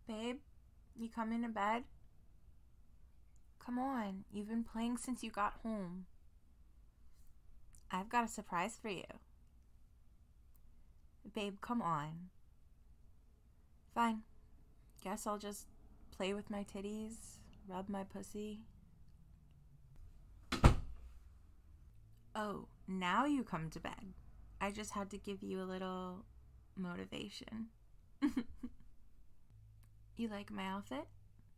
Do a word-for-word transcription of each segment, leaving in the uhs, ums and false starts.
Babe, you coming to bed? Come on, you've been playing since you got home. I've got a surprise for you. Babe, come on. Fine. Guess I'll just play with my titties, rub my pussy. Oh, now you come to bed. I just had to give you a little motivation. You like my outfit?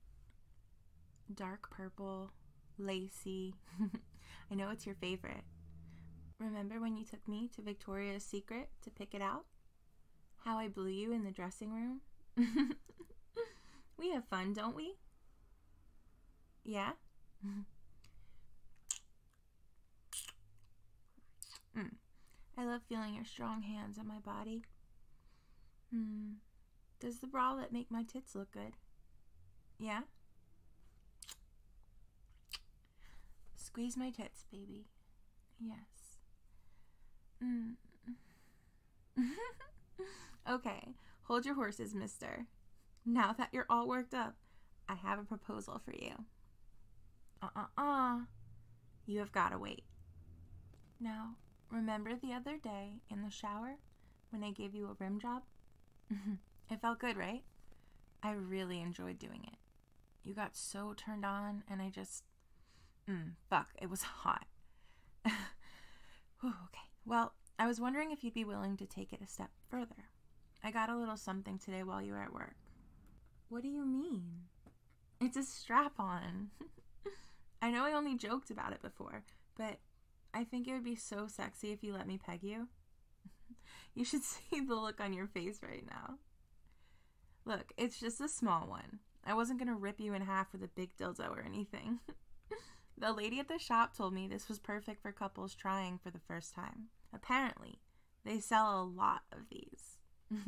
Dark purple, lacy. I know it's your favorite. Remember when you took me to Victoria's Secret to pick it out? How I blew you in the dressing room? We have fun, don't we? Yeah? mm. I love feeling your strong hands on my body. Hmm. Does the bralette make my tits look good? Yeah? Squeeze my tits, baby. Yes. Mm. Okay, hold your horses, mister. Now that you're all worked up, I have a proposal for you. Uh-uh-uh. You have got to wait. Now, remember the other day in the shower when I gave you a rim job? It felt good, right? I really enjoyed doing it. You got so turned on, and I just... Mm, fuck, it was hot. Whew, okay, well, I was wondering if you'd be willing to take it a step further. I got a little something today while you were at work. What do you mean? It's a strap-on. I know I only joked about it before, but I think it would be so sexy if you let me peg you. You should see the look on your face right now. Look, it's just a small one. I wasn't going to rip you in half with a big dildo or anything. The lady at the shop told me this was perfect for couples trying for the first time. Apparently, they sell a lot of these.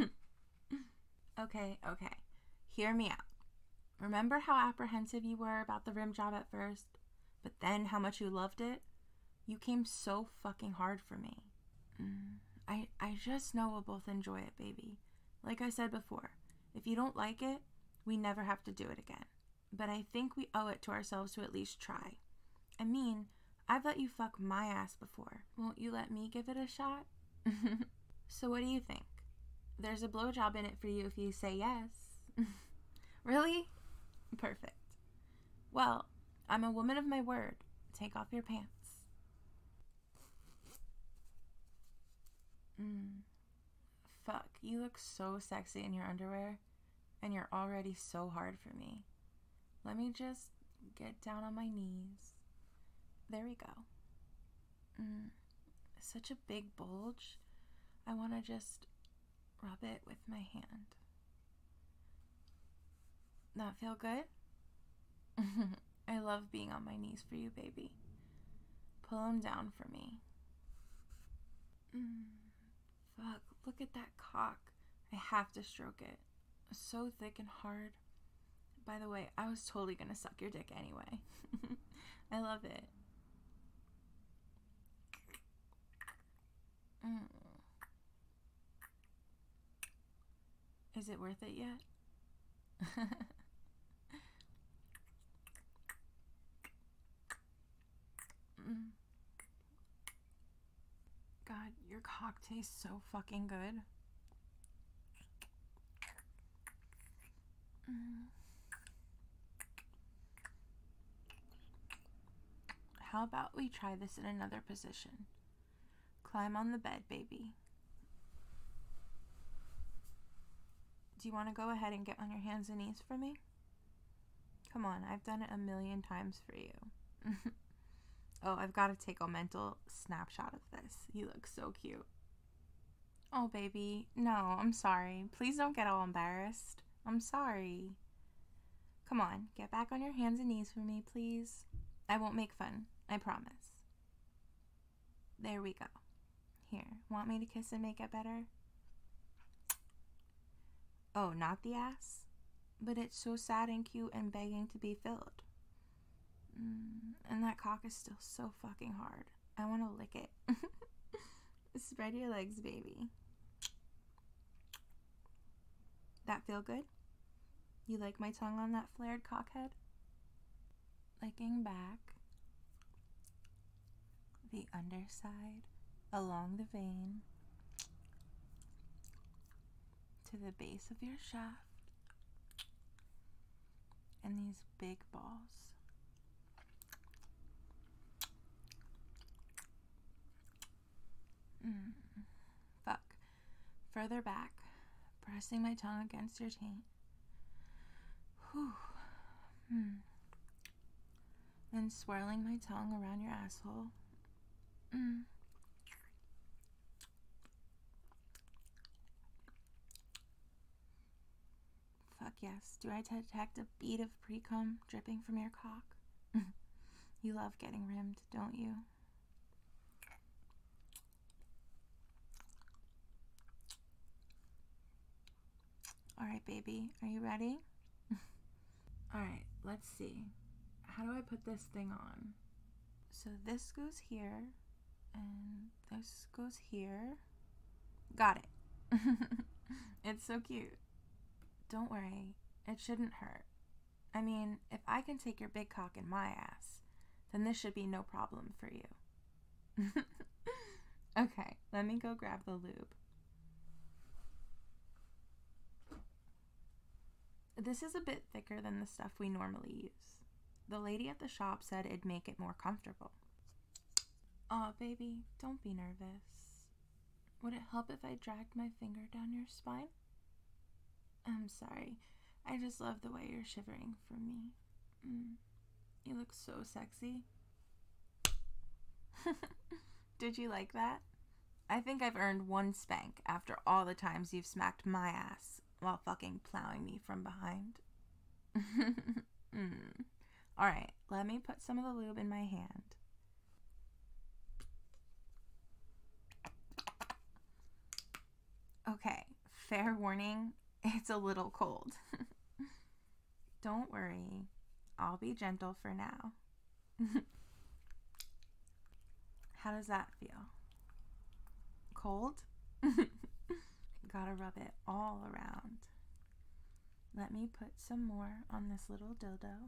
Okay, okay. Hear me out. Remember how apprehensive you were about the rim job at first, but then how much you loved it? You came so fucking hard for me. Mm, I, I just know we'll both enjoy it, baby. Like I said before, if you don't like it, we never have to do it again. But I think we owe it to ourselves to at least try. I mean, I've let you fuck my ass before. Won't you let me give it a shot? So what do you think? There's a blowjob in it for you if you say yes. Really? Perfect. Well, I'm a woman of my word. Take off your pants. Mm. Fuck, you look so sexy in your underwear, and you're already so hard for me. Let me just get down on my knees. There we go. Mm. Such a big bulge. I want to just rub it with my hand. That feel good? I love being on my knees for you, baby. Pull them down for me. Mm. Fuck, look at that cock. I have to stroke it. So thick and hard. By the way, I was totally gonna suck your dick anyway. I love it. Mm. Is it worth it yet? mm. God, your cock tastes so fucking good. Mm. How about we try this in another position? Climb on the bed, baby. Do you want to go ahead and get on your hands and knees for me? Come on, I've done it a million times for you. Oh, I've got to take a mental snapshot of this. You look so cute. Oh, baby. No, I'm sorry. Please don't get all embarrassed. I'm sorry. Come on, get back on your hands and knees for me, please. I won't make fun. I promise. There we go. Here, want me to kiss and make it better? Oh, not the ass? But it's so sad and cute and begging to be filled. Mm, and that cock is still so fucking hard. I want to lick it. Spread your legs, baby. That feel good? You like my tongue on that flared cockhead? Licking back the underside along the vein to the base of your shaft and these big balls. Mm. Fuck. Further back, pressing my tongue against your taint. Whew. Hmm. Then swirling my tongue around your asshole. Mm. Fuck yes. Do I detect a bead of pre-cum dripping from your cock? You love getting rimmed, don't you? Alright, baby. Are you ready? Alright, let's see. How do I put this thing on? So this goes here, and this goes here. Got it. It's so cute. Don't worry, it shouldn't hurt. I mean, if I can take your big cock in my ass, then this should be no problem for you. Okay, let me go grab the lube. This is a bit thicker than the stuff we normally use. The lady at the shop said it'd make it more comfortable. Aw, baby, don't be nervous. Would it help if I dragged my finger down your spine? I'm sorry. I just love the way you're shivering for me. Mm. You look so sexy. Did you like that? I think I've earned one spank after all the times you've smacked my ass while fucking plowing me from behind. mm. Alright, let me put some of the lube in my hand. Okay, fair warning, it's a little cold. Don't worry, I'll be gentle for now. How does that feel? Cold? Gotta rub it all around. Let me put some more on this little dildo.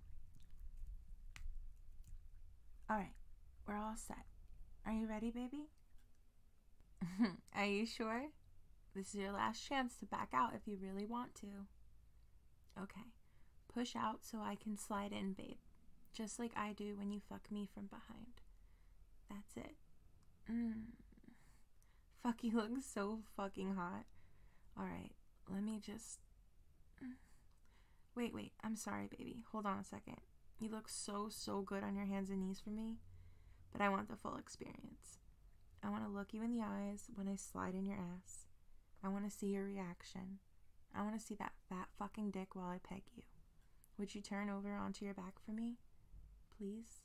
Alright, we're all set. Are you ready, baby? Are you sure? This is your last chance to back out if you really want to. Okay, push out so I can slide in, babe. Just like I do when you fuck me from behind. That's it. Mm. Fuck, you look so fucking hot. Alright, let me just... Wait, wait, I'm sorry, baby. Hold on a second. You look so, so good on your hands and knees for me, but I want the full experience. I want to look you in the eyes when I slide in your ass. I want to see your reaction. I want to see that fat fucking dick while I peg you. Would you turn over onto your back for me? Please?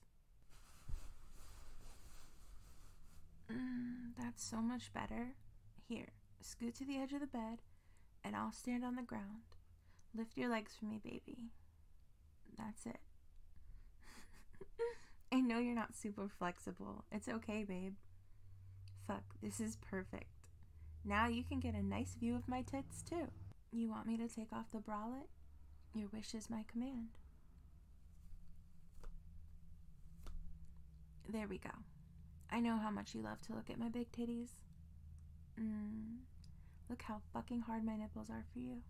Mm, that's so much better. Here, scoot to the edge of the bed, and I'll stand on the ground. Lift your legs for me, baby. That's it. I know you're not super flexible. It's okay, babe. Fuck, this is perfect. Now you can get a nice view of my tits, too. You want me to take off the bralette? Your wish is my command. There we go. I know how much you love to look at my big titties. Mm, look how fucking hard my nipples are for you.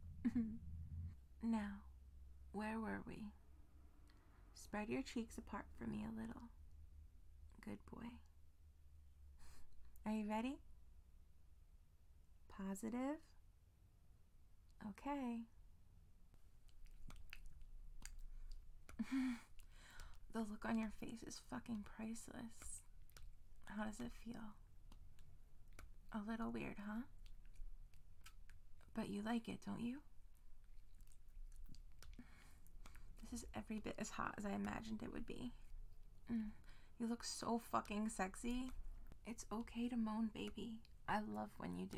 Now, where were we? Spread your cheeks apart for me a little. Good boy. Are you ready? Positive? Okay. The look on your face is fucking priceless. How does it feel? A little weird, huh? But you like it, don't you? This is every bit as hot as I imagined it would be. Mm, you look so fucking sexy. It's okay to moan, baby. I love when you do.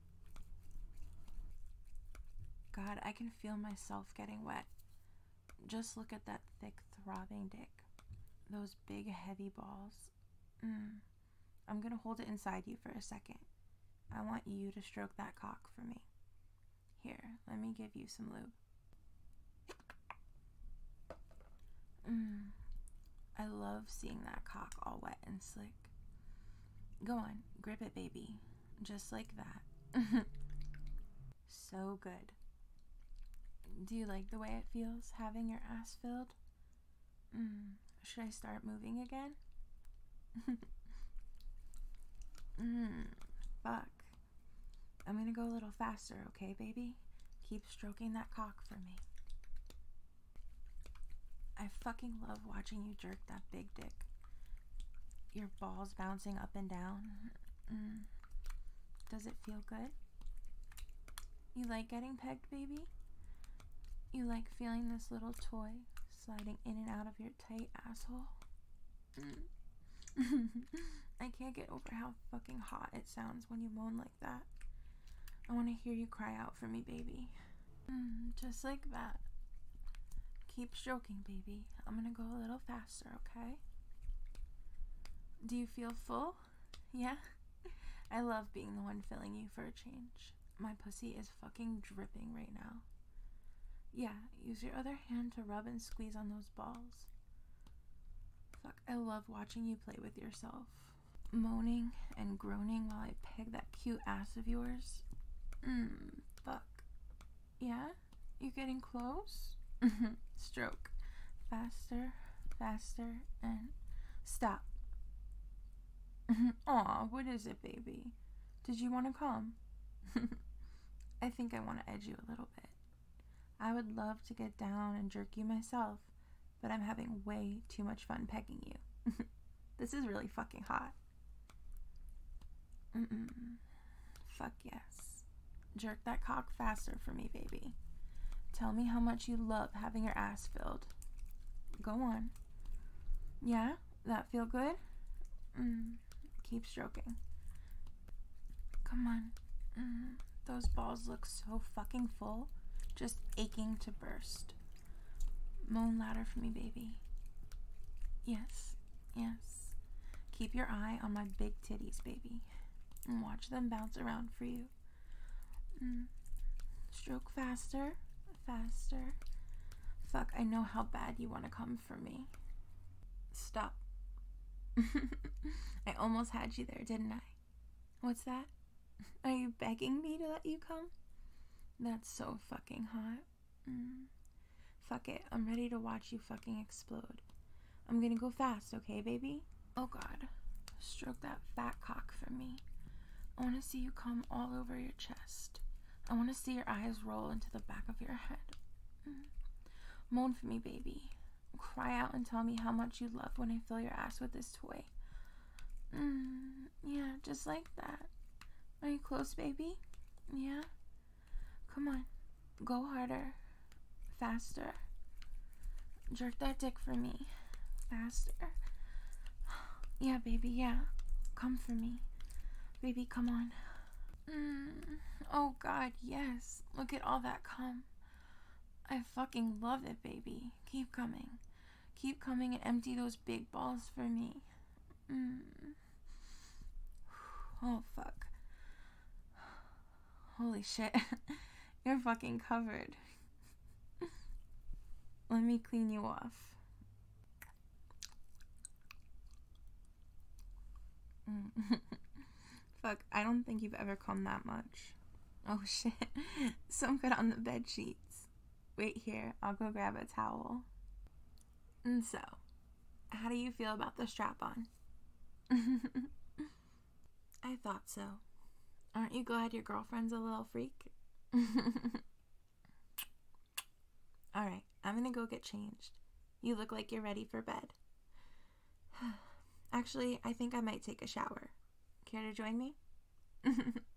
God, I can feel myself getting wet. Just look at that thick, throbbing dick. Those big, heavy balls. Mm. I'm gonna hold it inside you for a second. I want you to stroke that cock for me. Here, let me give you some lube. Mm. I love seeing that cock all wet and slick. Go on, grip it, baby. Just like that. So good. Do you like the way it feels having your ass filled? Mm. Should I start moving again? Mmm, fuck. I'm gonna go a little faster, okay, baby? Keep stroking that cock for me. I fucking love watching you jerk that big dick. Your balls bouncing up and down. Mm. Does it feel good? You like getting pegged, baby? You like feeling this little toy sliding in and out of your tight asshole? Mm. I can't get over how fucking hot it sounds when you moan like that. I want to hear you cry out for me, baby. Mm, just like that. Keep stroking, baby. I'm gonna go a little faster, okay? Do you feel full? Yeah? I love being the one filling you for a change. My pussy is fucking dripping right now. Yeah, use your other hand to rub and squeeze on those balls. Fuck, I love watching you play with yourself. Moaning and groaning while I peg that cute ass of yours. Mmm, fuck. Yeah? You getting close? Stroke. Faster, faster, and stop. Aw, what is it, baby? Did you want to come? I think I want to edge you a little bit. I would love to get down and jerk you myself, but I'm having way too much fun pegging you. This is really fucking hot. Mm-mm. Fuck yes. Jerk that cock faster for me, baby. Tell me how much you love having your ass filled. Go on. Yeah? That feel good? Mm. Keep stroking. Come on. Mm. Those balls look so fucking full. Just aching to burst. Moan louder for me, baby. Yes. Yes. Keep your eye on my big titties, baby. And watch them bounce around for you. Mm. Stroke faster. Faster. Fuck, I know how bad you want to come for me. Stop. I almost had you there, didn't I? What's that? Are you begging me to let you come? That's so fucking hot. Mm. Fuck it, I'm ready to watch you fucking explode. I'm gonna go fast, okay, baby? Oh god. Stroke that fat cock for me. I want to see you come all over your chest. I want to see your eyes roll into the back of your head. Mm. Moan for me, baby. Cry out and tell me how much you love when I fill your ass with this toy. Mm. Yeah, just like that. Are you close, baby? Yeah? Come on. Go harder. Faster. Jerk that dick for me. Faster. Yeah, baby, yeah. Come for me. Baby, come on. Mm. Oh, God, yes. Look at all that cum. I fucking love it, baby. Keep coming. Keep coming and empty those big balls for me. Mm. Oh, fuck. Holy shit. You're fucking covered. Let me clean you off. Mm. Fuck, I don't think you've ever come that much. Oh shit. Some good on the bed sheets. Wait here, I'll go grab a towel. And so, how do you feel about the strap-on? I thought so. Aren't you glad your girlfriend's a little freak? Alright, I'm gonna go get changed. You look like you're ready for bed. Actually, I think I might take a shower. Care to join me?